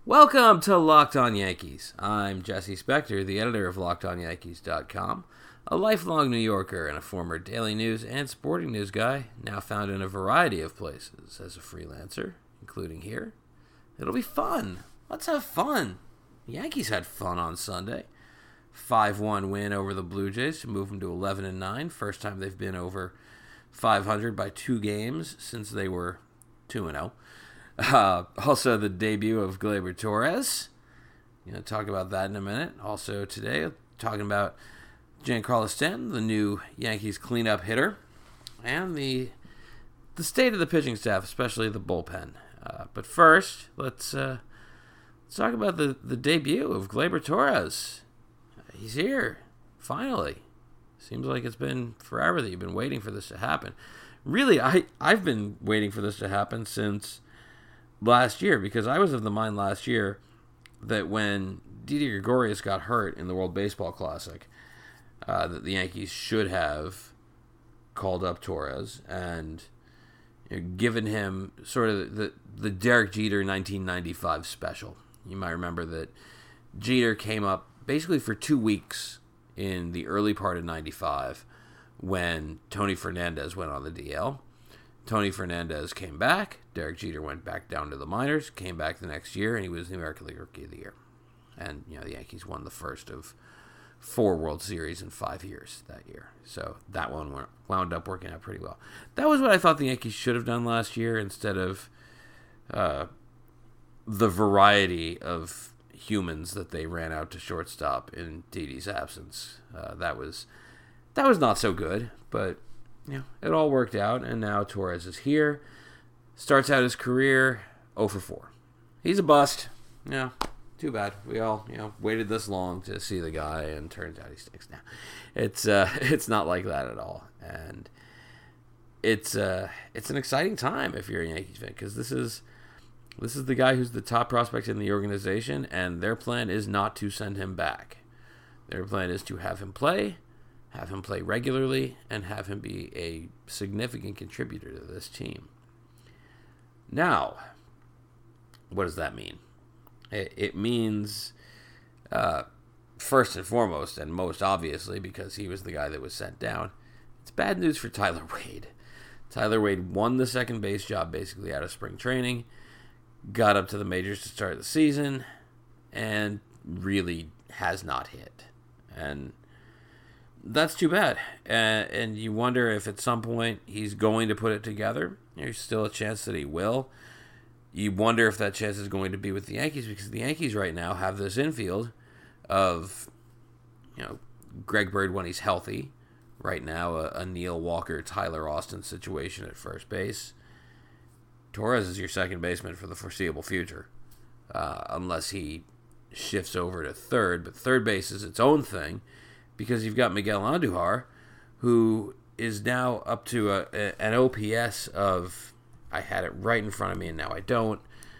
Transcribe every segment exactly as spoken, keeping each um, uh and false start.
Welcome to Locked On Yankees. I'm Jesse Spector, the editor of locked on yankees dot com, a lifelong New Yorker and a former daily news and sporting news guy, now found in a variety of places as a freelancer, including here. It'll be fun. Let's have fun. The Yankees had fun on Sunday. five one win over the Blue Jays to move them to eleven and nine. First time they've been over five hundred by two games since they were two and oh. Uh, also, the debut of Gleyber Torres. You know, talk about that in a minute. Also today, talking about Giancarlo Stanton, the new Yankees cleanup hitter, and the the state of the pitching staff, especially the bullpen. Uh, but first, let's uh, let's talk about the, the debut of Gleyber Torres. He's here, finally. Seems like it's been forever that you've been waiting for this to happen. Really, I I've been waiting for this to happen since last year, because I was of the mind last year that when Didi Gregorius got hurt in the World Baseball Classic, uh, that the Yankees should have called up Torres and you know, given him sort of the, the Derek Jeter nineteen ninety-five special. You might remember that Jeter came up basically for two weeks in the early part of ninety-five when Tony Fernandez went on the D L. Tony Fernandez came back. Derek Jeter went back down to the minors, came back the next year, and he was the American League Rookie of the Year. And, you know, the Yankees won the first of four World Series in five years that year. So that one wound up working out pretty well. That was what I thought the Yankees should have done last year instead of uh, the variety of humans that they ran out to shortstop in Didi's absence. Uh, that was that was not so good, but you know, it all worked out, and now Torres is here. Starts out his career oh for four. He's a bust. Yeah, too bad. We all, you know, waited this long to see the guy, and turns out he stinks now. It's uh, it's not like that at all, and it's uh, it's an exciting time if you're a Yankees fan, because this is this is the guy who's the top prospect in the organization, and their plan is not to send him back. Their plan is to have him play, have him play regularly, and have him be a significant contributor to this team. Now, what does that mean? It, it means, uh, first and foremost, and most obviously, because he was the guy that was sent down, it's bad news for Tyler Wade. Tyler Wade won the second base job basically out of spring training, got up to the majors to start the season, and really has not hit. And that's too bad. Uh, and you wonder if at some point he's going to put it together. There's still a chance that he will. You wonder if that chance is going to be with the Yankees, because the Yankees right now have this infield of, you know, Greg Bird when he's healthy. Right now, a, a Neil Walker, Tyler Austin situation at first base. Torres is your second baseman for the foreseeable future, uh, unless he shifts over to third. But third base is its own thing, because you've got Miguel Andujar, who is now up to a, a, an O P S of, I had it right in front of me and now I don't,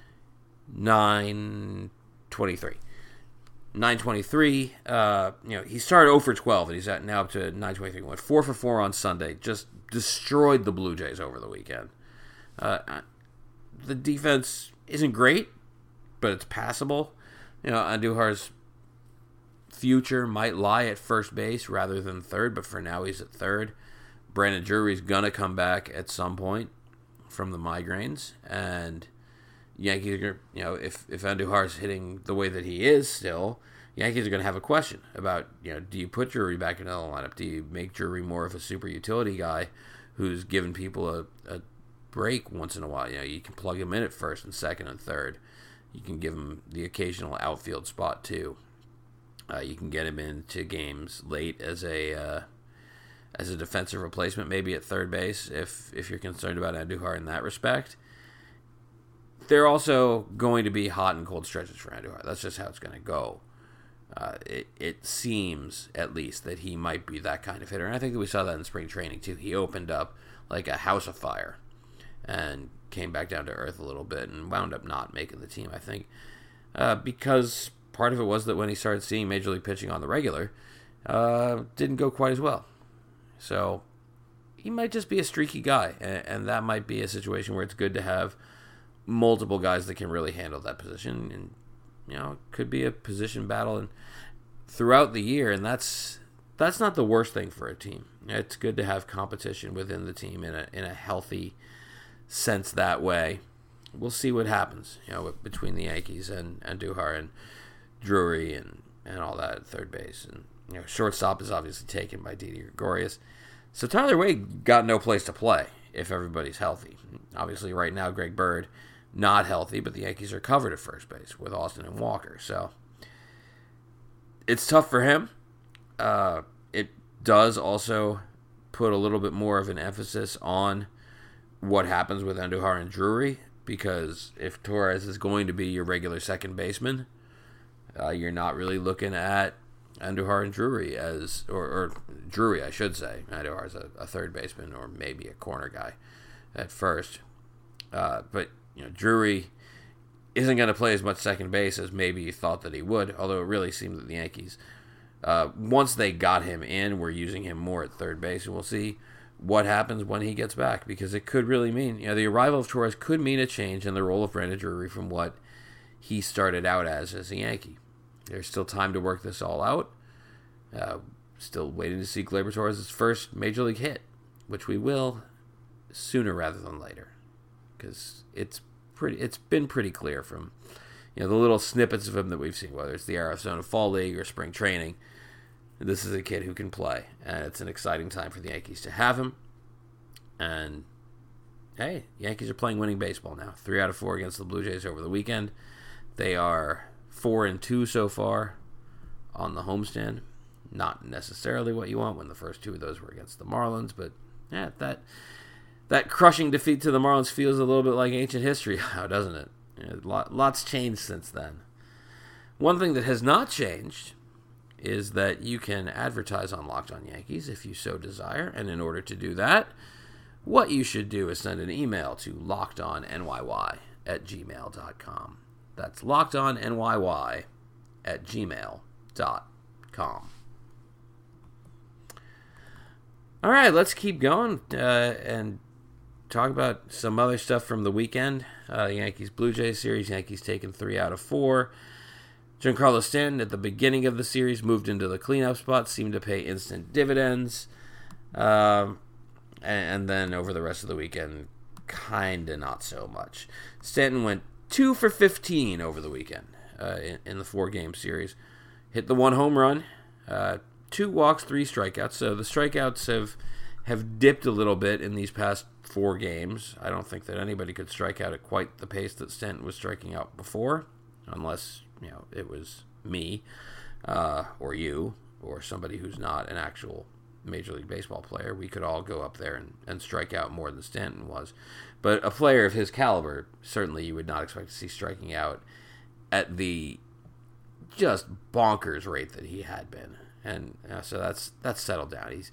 nine twenty-three. nine twenty-three, uh, you know, he started oh for twelve, and he's at now up to nine twenty-three. Went four for four on Sunday, just destroyed the Blue Jays over the weekend. Uh, the defense isn't great, but it's passable. You know, Andujar's future might lie at first base rather than third, but for now he's at third. Brandon Drury's gonna come back at some point from the migraines, and Yankees are gonna, you know, if if Andujar's hitting the way that he is still, Yankees are gonna have a question about, you know, do you put Drury back into the lineup? Do you make Drury more of a super utility guy who's giving people a, a break once in a while? You know, you can plug him in at first and second and third. You can give him the occasional outfield spot too. Uh, you can get him into games late as a uh, as a defensive replacement, maybe at third base, if if you're concerned about Andujar in that respect. They're also going to be hot and cold stretches for Andujar. That's just how it's going to go. Uh, it it seems, at least, that he might be that kind of hitter. And I think that we saw that in spring training, too. He opened up like a house of fire and came back down to earth a little bit and wound up not making the team, I think, uh, because part of it was that when he started seeing Major League pitching on the regular, uh, didn't go quite as well. So he might just be a streaky guy, and, and that might be a situation where it's good to have multiple guys that can really handle that position. And you know, could be a position battle and throughout the year, and that's that's not the worst thing for a team. It's good to have competition within the team in a in a healthy sense that way. We'll see what happens, you know, between the Yankees and, and Duhar and Drury and, and all that at third base. And, you know, shortstop is obviously taken by Didi Gregorius. So Tyler Wade got no place to play if everybody's healthy. Obviously, right now, Greg Bird not healthy, but the Yankees are covered at first base with Austin and Walker. So it's tough for him. Uh, it does also put a little bit more of an emphasis on what happens with Andujar and Drury, because if Torres is going to be your regular second baseman, uh, you're not really looking at Andujar and Drury as, or, or Drury, I should say. Andujar is a, a third baseman or maybe a corner guy at first. Uh, but, you know, Drury isn't going to play as much second base as maybe you thought that he would, although it really seemed that the Yankees, uh, once they got him in, were using him more at third base, and we'll see what happens when he gets back, because it could really mean, you know, the arrival of Torres could mean a change in the role of Brandon Drury from what he started out as as a Yankee. There's still time to work this all out. Uh, still waiting to see Gleyber Torres' first Major League hit, which we will sooner rather than later, because it's pretty. It's been pretty clear from, you know, the little snippets of him that we've seen, whether it's the Arizona Fall League or spring training. This is a kid who can play, and it's an exciting time for the Yankees to have him. And, hey, Yankees are playing winning baseball now. Three out of four against the Blue Jays over the weekend. They are four and two so far on the homestand. Not necessarily what you want when the first two of those were against the Marlins, but yeah, that that crushing defeat to the Marlins feels a little bit like ancient history now, doesn't it? You know, lots changed since then. One thing that has not changed is that you can advertise on Locked On Yankees if you so desire, and in order to do that, what you should do is send an email to lockedonnyy at gmail dot com. That's lockedonnyy at gmail dot com. All right, let's keep going uh, and talk about some other stuff from the weekend. Uh, Yankees-Blue Jays series, Yankees taking three out of four. Giancarlo Stanton, at the beginning of the series, moved into the cleanup spot, seemed to pay instant dividends. Um, and, and then over the rest of the weekend, kind of not so much. Stanton went two for fifteen over the weekend uh, in, in the four-game series. Hit the one home run, uh, two walks, three strikeouts. So the strikeouts have, have dipped a little bit in these past four games. I don't think that anybody could strike out at quite the pace that Stanton was striking out before, unless, you know, it was me, uh, or you, or somebody who's not an actual Major League Baseball player. We could all go up there and, and strike out more than Stanton was. But a player of his caliber, certainly you would not expect to see striking out at the just bonkers rate that he had been. And uh, so that's that's settled down. He's,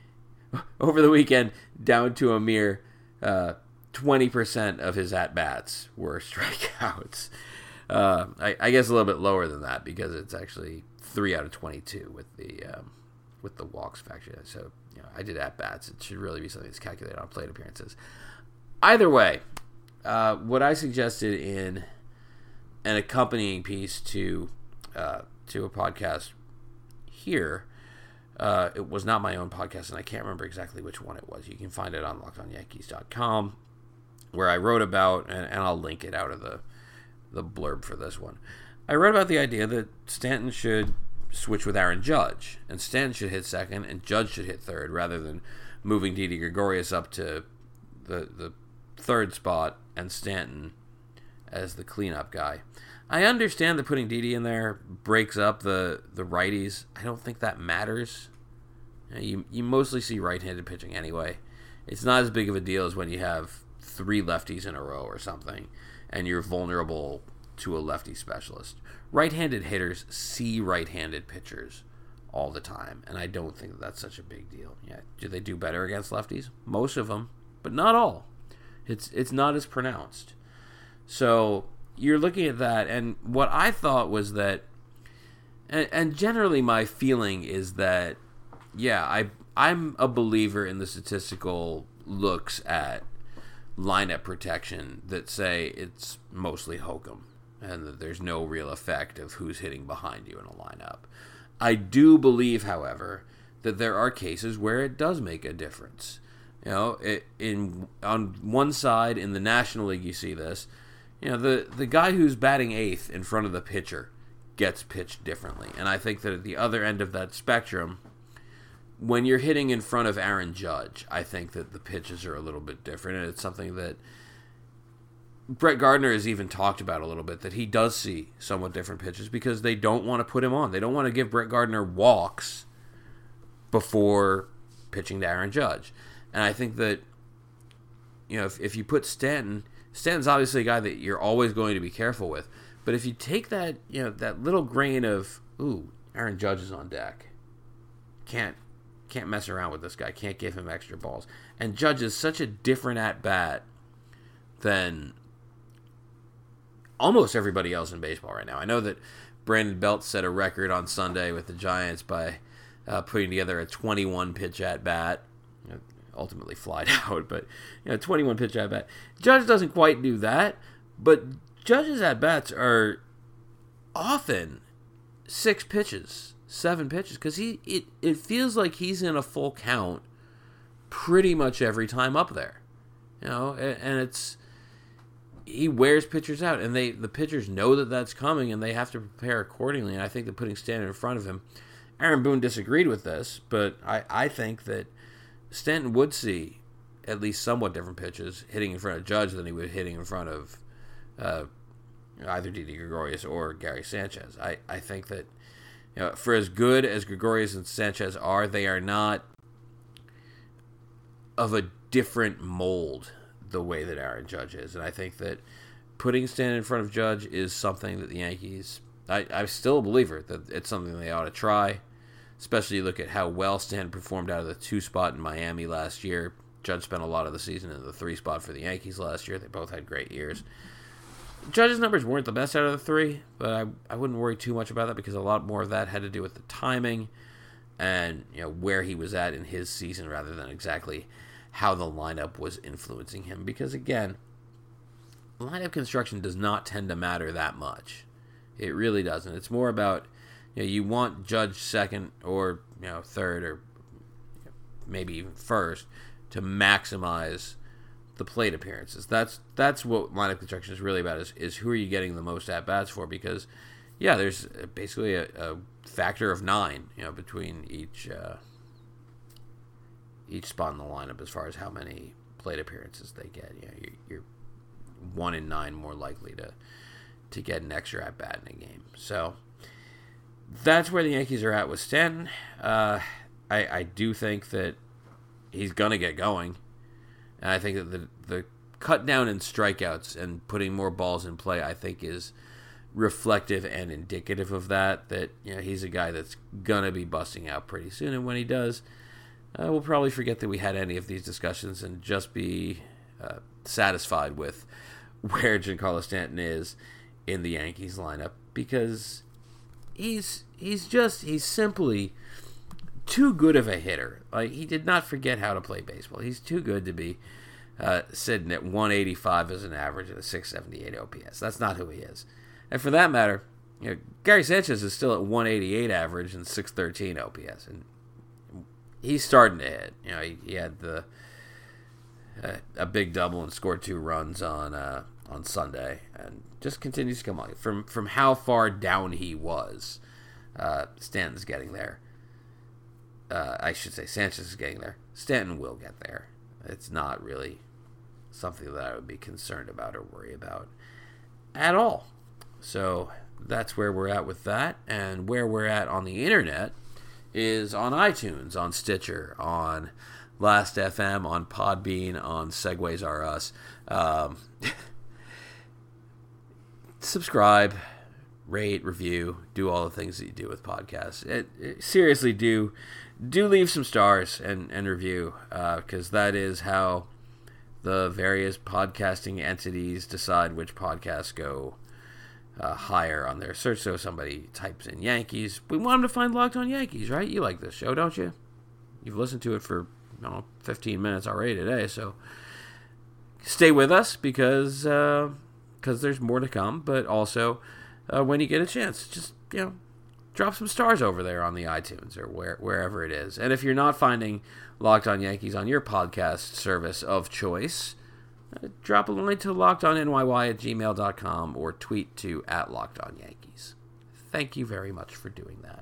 over the weekend, down to a mere uh, twenty percent of his at-bats were strikeouts. Uh, I, I guess a little bit lower than that, because it's actually three out of twenty-two with the um, with the walks factor. So, you know, I did at bats. It should really be something that's calculated on plate appearances. Either way, uh, what I suggested in an accompanying piece to uh, to a podcast here, uh, it was not my own podcast, and I can't remember exactly which one it was. You can find it on locked on yankees dot com, where I wrote about, and, and I'll link it out of the the blurb for this one. I wrote about the idea that Stanton should switch with Aaron Judge, and Stanton should hit second, and Judge should hit third, rather than moving Didi Gregorius up to the the third spot and Stanton as the cleanup guy. I understand that putting Didi in there breaks up the, the righties. I don't think that matters. You, know, you you mostly see right-handed pitching anyway. It's not as big of a deal as when you have three lefties in a row or something, and you're vulnerable to a lefty specialist. Right-handed hitters see right-handed pitchers all the time, and I don't think that that's such a big deal. Yeah, do they do better against lefties? Most of them, but not all. It's it's not as pronounced. So you're looking at that, and what I thought was that, and, and generally my feeling is that, yeah, I I'm a believer in the statistical looks at lineup protection that say it's mostly hokum. and that there's no real effect of who's hitting behind you in a lineup. I do believe, however, that there are cases where it does make a difference. You know, it, in on one side in the National League, you see this. You know, the the guy who's batting eighth in front of the pitcher gets pitched differently, and I think that at the other end of that spectrum, when you're hitting in front of Aaron Judge, I think that the pitches are a little bit different, and it's something that Brett Gardner has even talked about a little bit, that he does see somewhat different pitches because they don't want to put him on. They don't want to give Brett Gardner walks before pitching to Aaron Judge. And I think that, you know, if, if you put Stanton, Stanton's obviously a guy that you're always going to be careful with. But if you take that, you know, that little grain of, ooh, Aaron Judge is on deck. Can't can't mess around with this guy. Can't give him extra balls. And Judge is such a different at-bat than almost everybody else in baseball right now. I know that Brandon Belt set a record on Sunday with the Giants by uh, putting together a twenty-one pitch at-bat. You know, ultimately flied out, but you know, twenty-one pitch at-bat. Judge doesn't quite do that, but Judge's at-bats are often six pitches, seven pitches, because he it, it feels like he's in a full count pretty much every time up there. You know, and, and it's he wears pitchers out, and they the pitchers know that that's coming, and they have to prepare accordingly. And I think that putting Stanton in front of him, Aaron Boone disagreed with this, but I, I think that Stanton would see at least somewhat different pitches hitting in front of Judge than he would hitting in front of uh, either Didi Gregorius or Gary Sanchez. I, I think that, you know, for as good as Gregorius and Sanchez are, they are not of a different mold the way that Aaron Judge is. And I think that putting Stanton in front of Judge is something that the Yankees, I, I'm still a believer that it's something they ought to try, especially look at how well Stanton performed out of the two spot in Miami last year. Judge spent a lot of the season in the three spot for the Yankees last year. They both had great years. Judge's numbers weren't the best out of the three, but I, I wouldn't worry too much about that because a lot more of that had to do with the timing and, you know, where he was at in his season rather than exactly how the lineup was influencing him. Because, again, lineup construction does not tend to matter that much. It really doesn't. It's more about, you know, you want Judge second or, you know, third or maybe even first to maximize the plate appearances. That's that's what lineup construction is really about, is, is who are you getting the most at-bats for? Because, yeah, there's basically a, a factor of nine, you know, between each uh, each spot in the lineup as far as how many plate appearances they get. You know, you're, you're one in nine more likely to to get an extra at-bat in a game. So that's where the Yankees are at with Stanton. Uh, I, I do think that he's going to get going. And I think that the, the cut down in strikeouts and putting more balls in play, I think, is reflective and indicative of that, that, you know, he's a guy that's going to be busting out pretty soon. And when he does, uh, we'll probably forget that we had any of these discussions and just be uh, satisfied with where Giancarlo Stanton is in the Yankees lineup, because he's he's just he's simply too good of a hitter. Like, he did not forget how to play baseball. He's too good to be uh, sitting at one eighty-five as an average and a six seventy-eight O P S. That's not who he is. And for that matter, you know, Gary Sanchez is still at one eighty-eight average and six thirteen O P S, and he's starting to hit. You know, he, he had the uh, a big double and scored two runs on uh, on Sunday, and just continues to come on. From from how far down he was, uh, Stanton's getting there. Uh, I should say Sanchez is getting there. Stanton will get there. It's not really something that I would be concerned about or worry about at all. So that's where we're at with that. And where we're at on the internet is on iTunes, on Stitcher, on Last F M, on Podbean, on Segways R Us. Um, subscribe, rate, review, do all the things that you do with podcasts. It, it, seriously, do do leave some stars and, and review, because uh, that is how the various podcasting entities decide which podcasts go uh, higher on their search. So if somebody types in Yankees, we want them to find Locked On Yankees, right? You like this show, don't you? You've listened to it for, I don't know, fifteen minutes already today, so stay with us, because uh, because there's more to come, but also uh, when you get a chance, just, you know, drop some stars over there on the iTunes or where, wherever it is. And if you're not finding Locked On Yankees on your podcast service of choice, uh, drop a line to lockedonnyy at gmail dot com or tweet to at lockedonyankees. Thank you very much for doing that.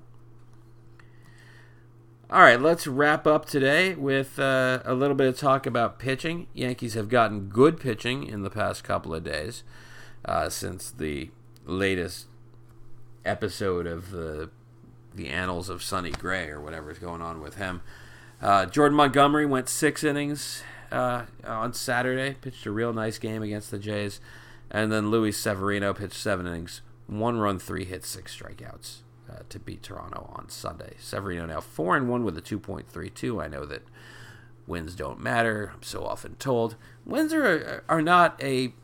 All right, let's wrap up today with uh, a little bit of talk about pitching. Yankees have gotten good pitching in the past couple of days uh, since the latest episode of the the Annals of Sonny Gray or whatever's going on with him. Uh, Jordan Montgomery went six innings uh, on Saturday, pitched a real nice game against the Jays, and then Luis Severino pitched seven innings, one run, three hits, six strikeouts. Uh, to beat Toronto on Sunday. Severino now four and one with a two point three two. I know that wins don't matter. I'm so often told wins are are not a.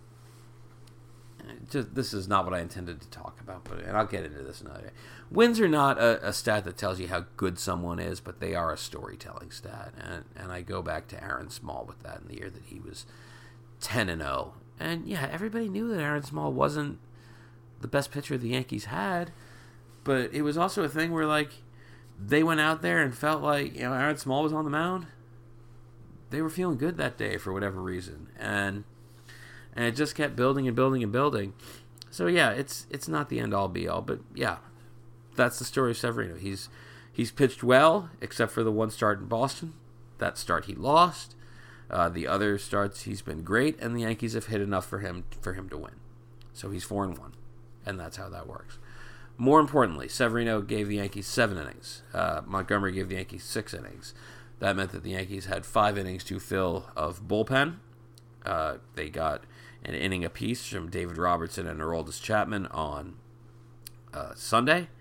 Just, this is not what I intended to talk about, but and I'll get into this another day. Wins are not a, a stat that tells you how good someone is, but they are a storytelling stat. And and I go back to Aaron Small with that in the year that he was ten and zero. And yeah, everybody knew that Aaron Small wasn't the best pitcher the Yankees had. But it was also a thing where, like, they went out there and felt like, you know, Aaron Small was on the mound. They were feeling good that day for whatever reason. And and it just kept building and building and building. So, yeah, it's it's not the end-all, be-all. But, yeah, that's the story of Severino. He's, he's pitched well, except for the one start in Boston. That start he lost. Uh, the other starts, he's been great, and the Yankees have hit enough for him for him to win. So he's four and one, and that's how that works. More importantly, Severino gave the Yankees seven innings. Uh, Montgomery gave the Yankees six innings. That meant that the Yankees had five innings to fill of bullpen. Uh, they got an inning apiece from David Robertson and Aroldis Chapman on uh, Sunday.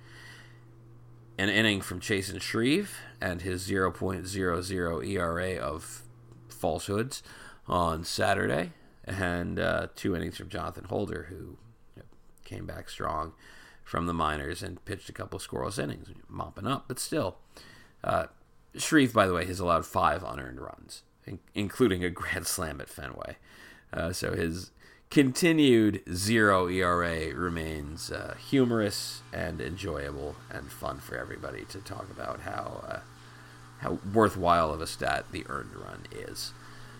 An inning from Chasen Shreve and his zero point zero zero E R A of falsehoods on Saturday. And uh, two innings from Jonathan Holder, who you know, came back strong from the minors and pitched a couple scoreless innings, mopping up, but still. Uh, Shreve, by the way, has allowed five unearned runs, in- including a grand slam at Fenway. Uh, so his continued zero E R A remains uh, humorous and enjoyable and fun for everybody to talk about how uh, how worthwhile of a stat the earned run is.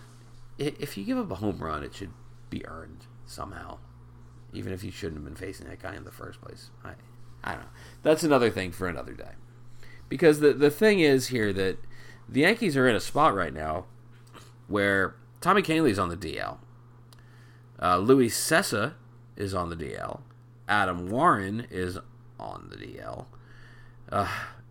If you give up a home run, it should be earned somehow. Even if you shouldn't have been facing that guy in the first place. I I don't know. That's another thing for another day. Because the, the thing is here that the Yankees are in a spot right now where Tommy Kahnle's on the D L. Uh, Luis Cessa is on the D L. Adam Warren is on the D L. Uh,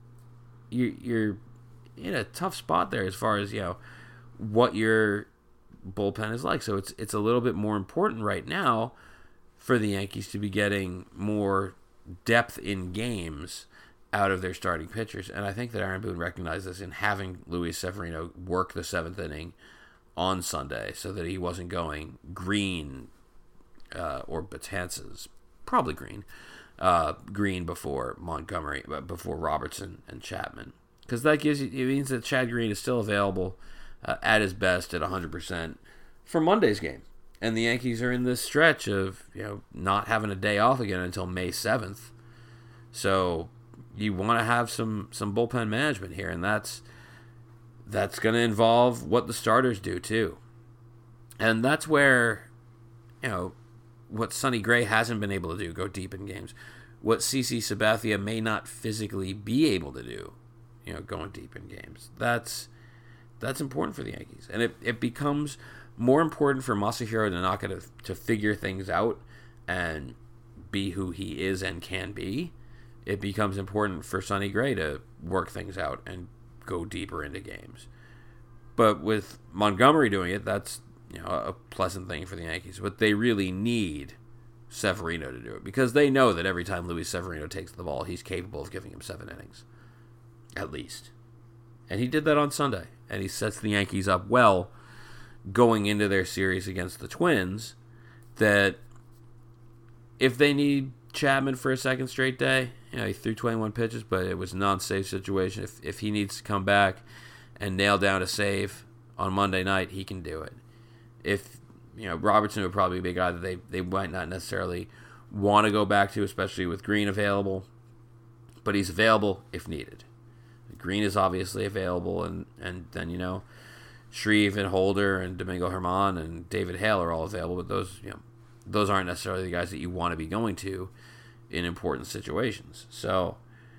you, you're in a tough spot there as far as, you know, what your bullpen is like. So it's it's a little bit more important right now for the Yankees to be getting more depth in games out of their starting pitchers. And I think that Aaron Boone recognized this in having Luis Severino work the seventh inning on Sunday so that he wasn't going Green uh, or Betances, probably Green, uh, Green before Montgomery, before Robertson and Chapman. Because that gives you, it means that Chad Green is still available uh, at his best at one hundred percent for Monday's game. And the Yankees are in this stretch of, you know, not having a day off again until May seventh. So you want to have some, some bullpen management here, and that's that's going to involve what the starters do too. And that's where, you know, what Sonny Gray hasn't been able to do, go deep in games. What CeCe Sabathia may not physically be able to do, you know, going deep in games. That's that's important for the Yankees. And it, it becomes more important for Masahiro Tanaka to, to figure things out and be who he is and can be. It becomes important for Sonny Gray to work things out and go deeper into games. But with Montgomery doing it, that's, you know, a pleasant thing for the Yankees. But they really need Severino to do it because they know that every time Luis Severino takes the ball, he's capable of giving him seven innings, at least. And he did that on Sunday, and he sets the Yankees up well going into their series against the Twins, that if they need Chapman for a second straight day, you know, he threw twenty-one pitches, but it was a non-save situation. If if he needs to come back and nail down a save on Monday night, he can do it. If you know, Robertson would probably be a guy that they, they might not necessarily want to go back to, especially with Green available. But he's available if needed. Green is obviously available, and, and then, you know, Shreve and Holder and Domingo Germán and David Hale are all available, but those, you know, those aren't necessarily the guys that you want to be going to in important situations. So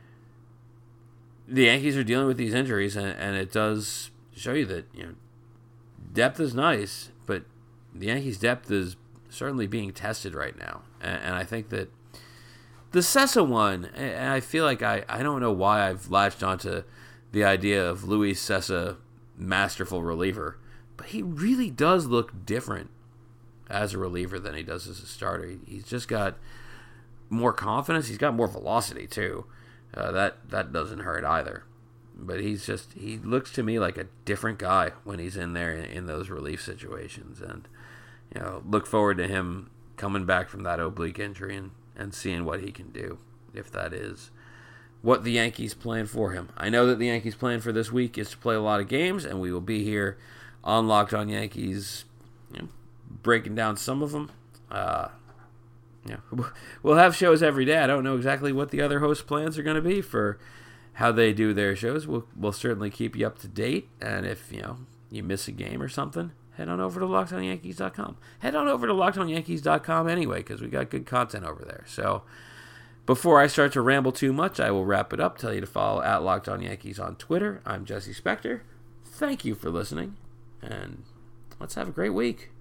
the Yankees are dealing with these injuries, and, and it does show you that, you know, depth is nice, but the Yankees' depth is certainly being tested right now. And, and I think that the Cessa one, and I feel like I, I don't know why I've latched onto the idea of Luis Cessa, masterful reliever, but he really does look different as a reliever than he does as a starter. He's just got more confidence. He's got more velocity too. Uh, that that doesn't hurt either. But he's just he looks to me like a different guy when he's in there in, in those relief situations. And you know, look forward to him coming back from that oblique injury and, and seeing what he can do, if that is what the Yankees plan for him. I know that the Yankees plan for this week is to play a lot of games, and we will be here on Locked On Yankees, you know, breaking down some of them. Uh, yeah, we'll have shows every day. I don't know exactly what the other host plans are going to be for how they do their shows. We'll we'll certainly keep you up to date, and if you know you miss a game or something, head on over to locked on yankees dot com. Head on over to locked on yankees dot com anyway, because we got good content over there. So before I start to ramble too much, I will wrap it up. Tell you to follow at Locked On Yankees on Twitter. I'm Jesse Spector. Thank you for listening, and let's have a great week.